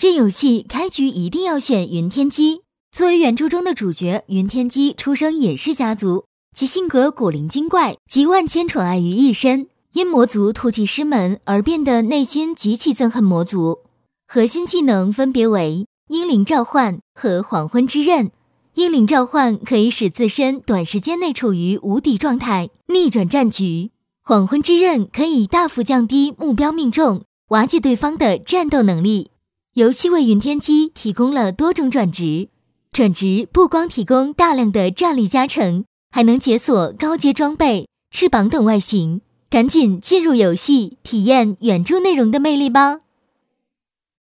这游戏开局一定要选云天机。作为原著中的主角，云天机出生野氏家族，其性格古灵精怪，集万千宠爱于一身。因魔族突其师门而变得内心极其憎恨魔族。核心技能分别为英灵召唤和黄昏之刃。英灵召唤可以使自身短时间内处于无敌状态，逆转战局。黄昏之刃可以大幅降低目标命中，瓦解对方的战斗能力。游戏为云天机提供了多种转职，转职不光提供大量的战力加成，还能解锁高阶装备、翅膀等外形。赶紧进入游戏，体验原著内容的魅力吧！